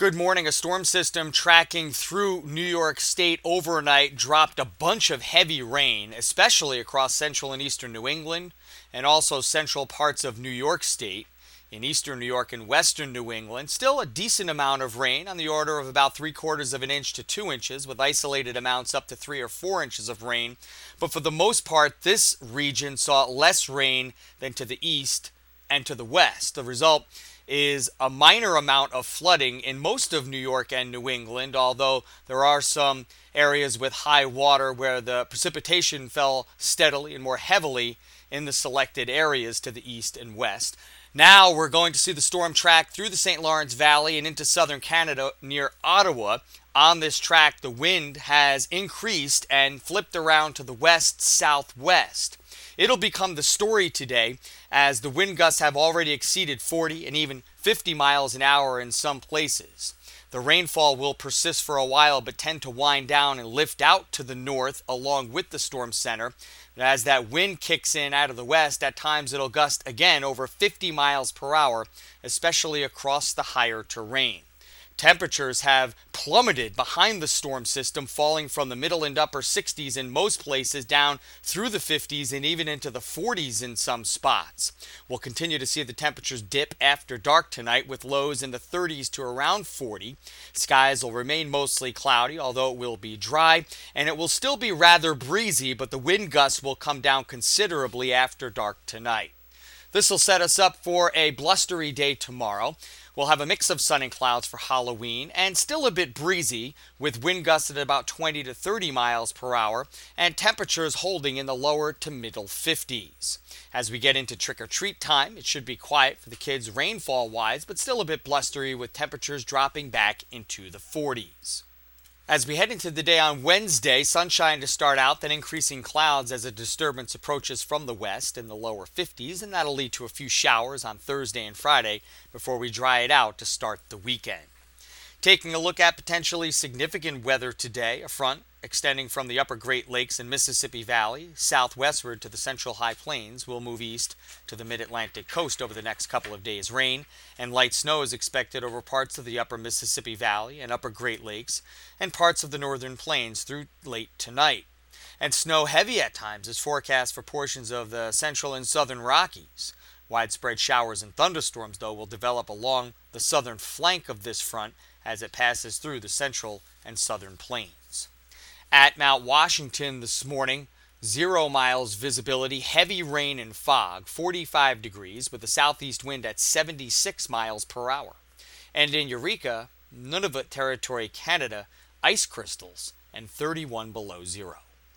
Good morning. A storm system tracking through New York State overnight dropped a bunch of heavy rain, especially across central and eastern New England and also central parts of New York State. In eastern New York and western New England, still a decent amount of rain on the order of about 3/4 of an inch to 2 inches, with isolated amounts up to 3 or 4 inches of rain. But for the most part, this region saw less rain than to the east and to the west. The result is a minor amount of flooding in most of New York and New England, although there are some areas with high water where the precipitation fell steadily and more heavily in the selected areas to the east and west. Now we're going to see the storm track through the St. Lawrence Valley and into southern Canada near Ottawa. On this track, the wind has increased and flipped around to the west-southwest. It'll become the story today as the wind gusts have already exceeded 40 and even 50 miles an hour in some places. The rainfall will persist for a while but tend to wind down and lift out to the north along with the storm center. As that wind kicks in out of the west, at times it'll gust again over 50 miles per hour, especially across the higher terrain. Temperatures have plummeted behind the storm system, falling from the middle and upper 60s in most places down through the 50s and even into the 40s in some spots. We'll continue to see the temperatures dip after dark tonight with lows in the 30s to around 40. Skies will remain mostly cloudy, although it will be dry, and it will still be rather breezy, but the wind gusts will come down considerably after dark tonight. This will set us up for a blustery day tomorrow. We'll have a mix of sun and clouds for Halloween and still a bit breezy with wind gusts at about 20 to 30 miles per hour and temperatures holding in the lower to middle 50s. As we get into trick-or-treat time, it should be quiet for the kids rainfall-wise, but still a bit blustery with temperatures dropping back into the 40s. As we head into the day on Wednesday, sunshine to start out, then increasing clouds as a disturbance approaches from the west in the lower 50s, and that'll lead to a few showers on Thursday and Friday before we dry it out to start the weekend. Taking a look at potentially significant weather today, a front extending from the upper Great Lakes and Mississippi Valley southwestward to the central high plains will move east to the mid-Atlantic coast over the next couple of days. Rain and light snow is expected over parts of the upper Mississippi Valley and upper Great Lakes and parts of the northern plains through late tonight. And snow heavy at times is forecast for portions of the central and southern Rockies. Widespread showers and thunderstorms, though, will develop along the southern flank of this front as it passes through the central and southern plains. At Mount Washington this morning, 0 miles visibility, heavy rain and fog, 45 degrees with a southeast wind at 76 miles per hour. And in Eureka, Nunavut Territory, Canada, ice crystals and 31 below zero.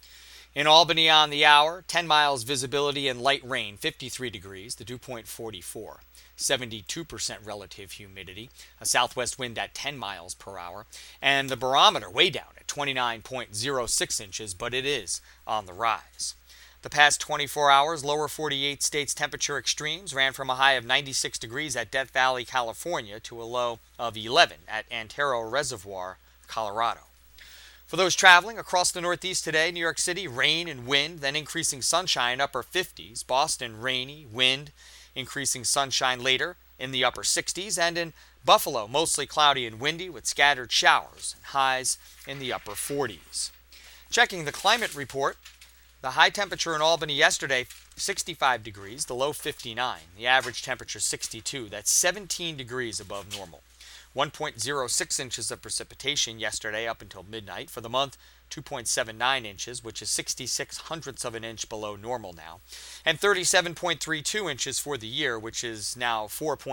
In Albany on the hour, 10 miles visibility and light rain, 53 degrees, the dew point 44. 72% relative humidity, a southwest wind at 10 miles per hour, and the barometer way down at 29.06 inches, but it is on the rise. The past 24 hours, lower 48 states temperature extremes ran from a high of 96 degrees at Death Valley, California, to a low of 11 at Antero Reservoir, Colorado. For those traveling across the Northeast today, New York City, rain and wind, then increasing sunshine, upper 50s. Boston, rainy, wind, increasing sunshine later in the upper 60s, and in Buffalo, mostly cloudy and windy with scattered showers and highs in the upper 40s. Checking the climate report, the high temperature in Albany yesterday, 65 degrees, the low 59, the average temperature 62, that's 17 degrees above normal. 1.06 inches of precipitation yesterday up until midnight. For the month, 2.79 inches, which is 66 hundredths of an inch below normal now. And 37.32 inches for the year, which is now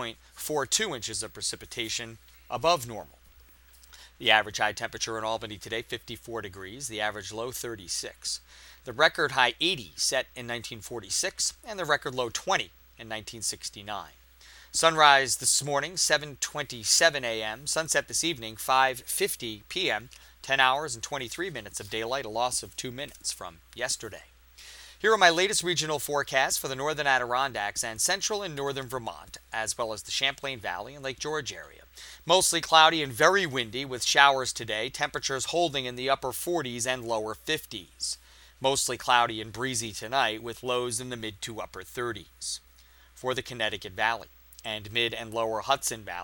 4.42 inches of precipitation above normal. The average high temperature in Albany today, 54 degrees. The average low, 36. The record high 80 set in 1946, and the record low 20 in 1969. Sunrise this morning, 7:27 a.m. Sunset this evening, 5:50 p.m. 10 hours and 23 minutes of daylight, a loss of 2 minutes from yesterday. Here are my latest regional forecasts for the northern Adirondacks and central and northern Vermont, as well as the Champlain Valley and Lake George area. Mostly cloudy and very windy with showers today, temperatures holding in the upper 40s and lower 50s. Mostly cloudy and breezy tonight with lows in the mid to upper 30s. For the Connecticut Valley and mid and lower Hudson Valley,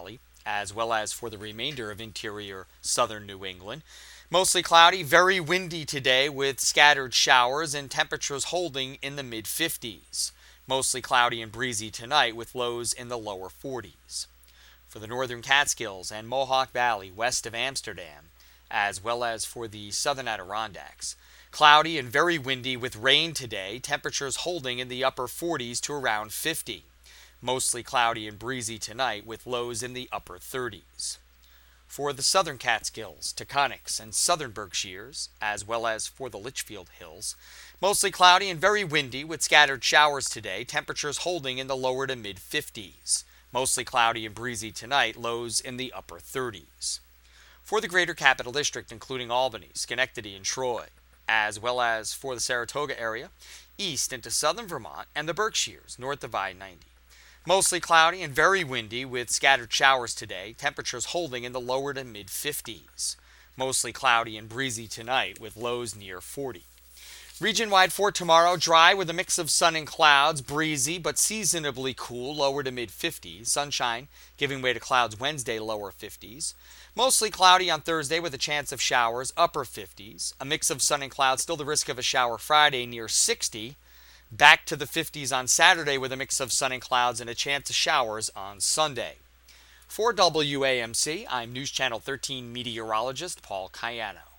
as well as for the remainder of interior southern New England. Mostly cloudy, very windy today with scattered showers and temperatures holding in the mid-50s. Mostly cloudy and breezy tonight with lows in the lower 40s. For the northern Catskills and Mohawk Valley west of Amsterdam, as well as for the southern Adirondacks, cloudy and very windy with rain today, temperatures holding in the upper 40s to around 50. Mostly cloudy and breezy tonight with lows in the upper 30s. For the southern Catskills, Taconics, and southern Berkshires, as well as for the Litchfield Hills, mostly cloudy and very windy with scattered showers today, temperatures holding in the lower to mid-50s. Mostly cloudy and breezy tonight, lows in the upper 30s. For the greater Capital District, including Albany, Schenectady, and Troy, as well as for the Saratoga area, east into southern Vermont, and the Berkshires, north of I-90. Mostly cloudy and very windy with scattered showers today, temperatures holding in the lower to mid-50s. Mostly cloudy and breezy tonight with lows near 40. Region-wide for tomorrow, dry with a mix of sun and clouds, breezy but seasonably cool, lower to mid-50s. Sunshine giving way to clouds Wednesday, lower 50s. Mostly cloudy on Thursday with a chance of showers, upper 50s. A mix of sun and clouds, still the risk of a shower Friday near 60. Back to the 50s on Saturday with a mix of sun and clouds and a chance of showers on Sunday. For WAMC, I'm News Channel 13 meteorologist Paul Cayano.